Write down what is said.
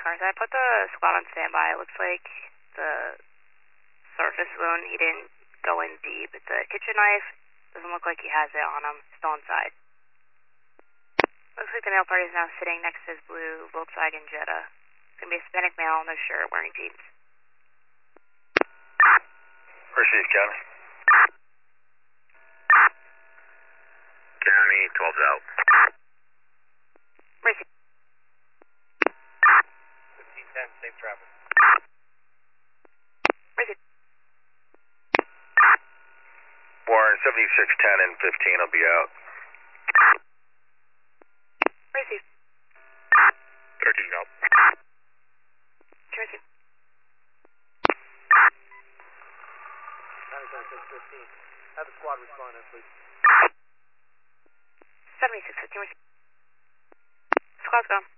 Carson, I put the squad on standby. It looks like the surface wound, he didn't go in deep. It's a kitchen knife. Doesn't look like he has it on him. Still inside. Looks like the male party is now sitting next to his blue Volkswagen Jetta. It's going to be a Hispanic male, no shirt, wearing jeans. Received, County. County, 12's out. Received. 1510, safe travel. Received. Warren, 7610 and 15 will be out. Received. 13's out. Received. 9615. Have the squad respond in, please. 7615, received. Squad's gone.